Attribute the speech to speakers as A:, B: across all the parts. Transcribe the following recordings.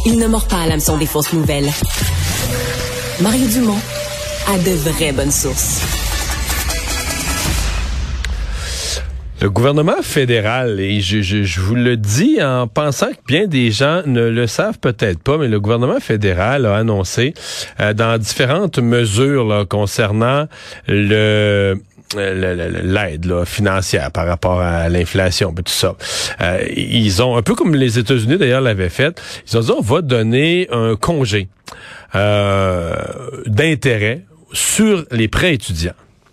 A: Il ne mord pas à l'hameçon des fausses nouvelles. Mario Dumont a de vraies bonnes sources.
B: Le gouvernement fédéral, et je vous le dis en pensant que bien des gens ne le savent peut-être pas, mais le gouvernement fédéral a annoncé dans différentes mesures là, concernant l'aide là, financière par rapport à l'inflation, tout ça. Ils ont, un peu comme les États-Unis d'ailleurs l'avaient fait, ils ont dit on va donner un congé d'intérêt sur les prêts étudiants.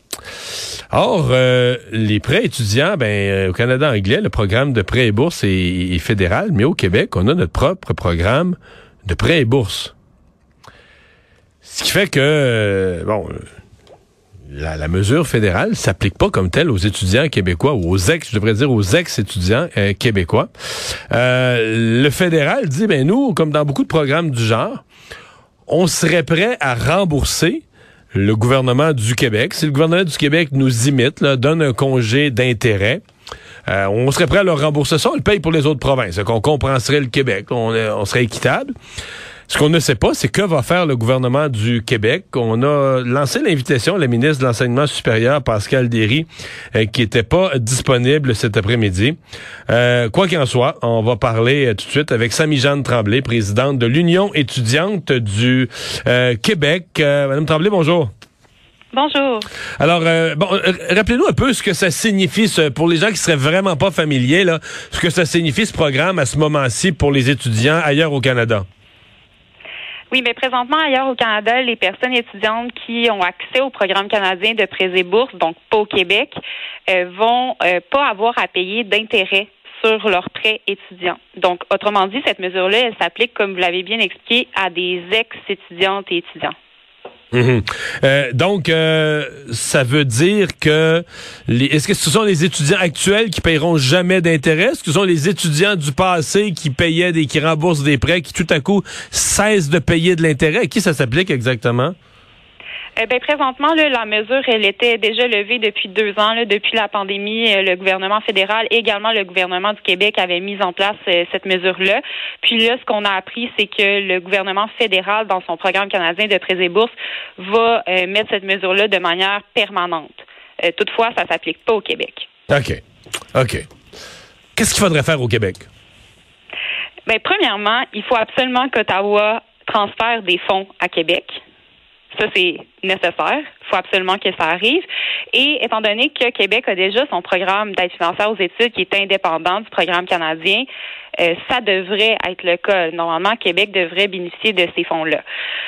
B: Or, les prêts étudiants, au Canada anglais, le programme de prêts et bourses est fédéral, mais au Québec, on a notre propre programme de prêts et bourses. Ce qui fait que, la mesure fédérale s'applique pas comme telle aux étudiants québécois, ou aux ex-étudiants québécois. Le fédéral dit, nous, comme dans beaucoup de programmes du genre, on serait prêt à rembourser le gouvernement du Québec. Si le gouvernement du Québec nous imite, là, donne un congé d'intérêt, on serait prêt à leur rembourser ça, on le paye pour les autres provinces. Donc on compenserait le Québec, on serait équitable. Ce qu'on ne sait pas, c'est que va faire le gouvernement du Québec. On a lancé l'invitation à la ministre de l'Enseignement supérieur, Pascale Derry, qui était pas disponible cet après-midi. Quoi qu'il en soit, on va parler tout de suite avec Samy-Jeanne Tremblay, présidente de l'Union étudiante du Québec. Madame Tremblay, bonjour.
C: Bonjour.
B: Alors, rappelez-nous un peu ce que ça signifie, pour les gens qui seraient vraiment pas familiers, là, ce que ça signifie ce programme à ce moment-ci pour les étudiants ailleurs au Canada.
C: Oui, mais présentement, ailleurs au Canada, les personnes étudiantes qui ont accès au programme canadien de prêts et bourses, donc pas au Québec, vont pas avoir à payer d'intérêt sur leurs prêts étudiants. Donc, autrement dit, cette mesure-là, elle s'applique, comme vous l'avez bien expliqué, à des ex-étudiantes et étudiants.
B: Donc, ça veut dire que est-ce que ce sont les étudiants actuels qui paieront jamais d'intérêt? Est-ce que ce sont les étudiants du passé qui remboursent des prêts, qui tout à coup cessent de payer de l'intérêt? À qui ça s'applique exactement?
C: Présentement, là, la mesure, elle était déjà levée depuis 2 ans. Là, depuis la pandémie, le gouvernement fédéral et également le gouvernement du Québec avaient mis en place cette mesure-là. Puis là, ce qu'on a appris, c'est que le gouvernement fédéral, dans son programme canadien de prêts et bourses, va mettre cette mesure-là de manière permanente. Toutefois, ça s'applique pas au Québec.
B: OK. Qu'est-ce qu'il faudrait faire au Québec?
C: Premièrement, il faut absolument qu'Ottawa transfère des fonds à Québec. Ça, c'est nécessaire. Il faut absolument que ça arrive. Et étant donné que Québec a déjà son programme d'aide financière aux études qui est indépendant du programme canadien, ça devrait être le cas. Normalement, Québec devrait bénéficier de ces fonds-là.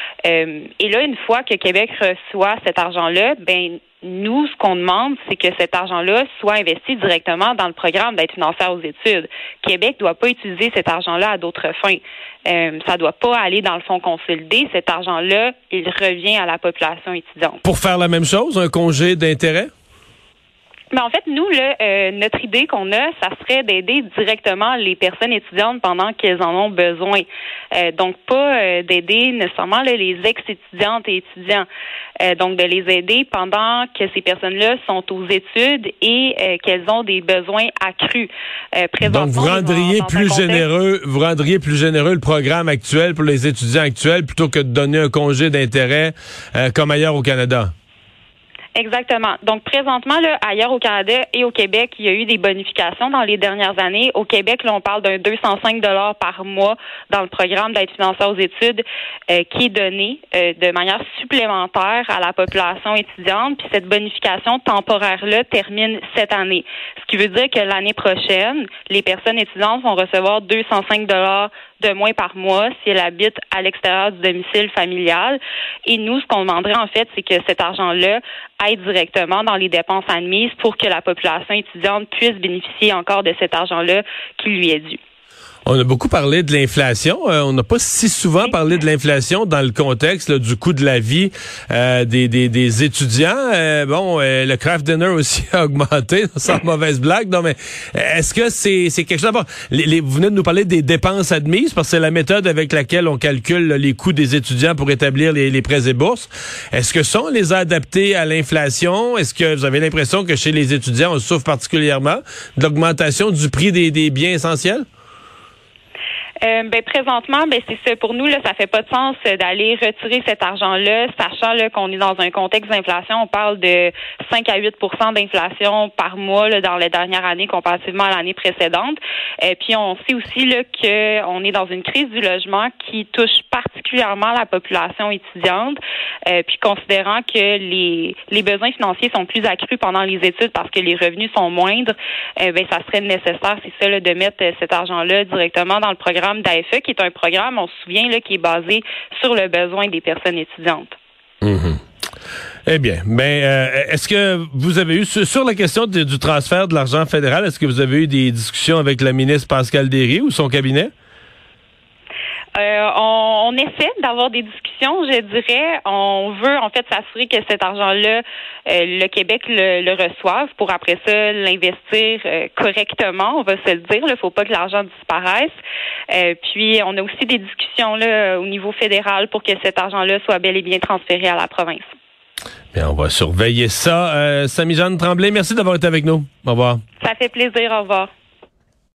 C: Et là, une fois que Québec reçoit cet argent-là, nous, ce qu'on demande, c'est que cet argent-là soit investi directement dans le programme d'aide financière aux études. Québec ne doit pas utiliser cet argent-là à d'autres fins. Ça ne doit pas aller dans le fonds consolidé. Cet argent-là, il revient à la population étudiante.
B: Pour faire la même chose, un congé d'intérêt?
C: Mais en fait, nous, notre idée qu'on a, ça serait d'aider directement les personnes étudiantes pendant qu'elles en ont besoin. Donc, pas d'aider nécessairement les ex-étudiantes et étudiants. Donc, de les aider pendant que ces personnes-là sont aux études et qu'elles ont des besoins accrus.
B: Donc, vous rendriez plus généreux le programme actuel pour les étudiants actuels plutôt que de donner un congé d'intérêt comme ailleurs au Canada.
C: Exactement. Donc, présentement, là, ailleurs au Canada et au Québec, il y a eu des bonifications dans les dernières années. Au Québec, là, on parle d'un 205 $ par mois dans le programme d'aide financière aux études qui est donné de manière supplémentaire à la population étudiante. Puis cette bonification temporaire-là termine cette année. Ce qui veut dire que l'année prochaine, les personnes étudiantes vont recevoir 205 $ de moins par mois si elles habitent à l'extérieur du domicile familial. Et nous, ce qu'on demanderait, en fait, c'est que cet argent-là aide directement dans les dépenses admises pour que la population étudiante puisse bénéficier encore de cet argent-là qui lui est dû.
B: On a beaucoup parlé de l'inflation. On n'a pas si souvent parlé de l'inflation dans le contexte là, du coût de la vie des étudiants. Le craft dinner aussi a augmenté, sans mauvaise blague. Non, mais est-ce que c'est quelque chose? Vous venez de nous parler des dépenses admises, parce que c'est la méthode avec laquelle on calcule les coûts des étudiants pour établir les prêts et bourses. Est-ce que ça, on les a adaptés à l'inflation? Est-ce que vous avez l'impression que chez les étudiants, on souffre particulièrement de l'augmentation du prix des biens essentiels?
C: Présentement, c'est ça. Pour nous, là, ça fait pas de sens d'aller retirer cet argent-là, sachant là, qu'on est dans un contexte d'inflation. On parle de 5 à 8 d'inflation par mois là, dans les dernières années comparativement à l'année précédente. Puis on sait aussi là, qu'on est dans une crise du logement qui touche particulièrement la population étudiante. Puis considérant que les besoins financiers sont plus accrus pendant les études parce que les revenus sont moindres, ça serait nécessaire, c'est ça, là, de mettre cet argent-là directement dans le programme d'AFE, qui est un programme, on se souvient, là, qui est basé sur le besoin des personnes étudiantes.
B: Mm-hmm. Eh bien, est-ce que vous avez eu, sur la question du transfert de l'argent fédéral, est-ce que vous avez eu des discussions avec la ministre Pascale Derry ou son cabinet?
C: On essaie d'avoir des discussions, je dirais. On veut en fait s'assurer que cet argent-là, le Québec le reçoive pour après ça l'investir correctement, on va se le dire. Il ne faut pas que l'argent disparaisse. Puis on a aussi des discussions là, au niveau fédéral pour que cet argent-là soit bel et bien transféré à la province.
B: Bien, on va surveiller ça. Samy-Jeanne Tremblay, merci d'avoir été avec nous. Au revoir.
C: Ça fait plaisir. Au revoir.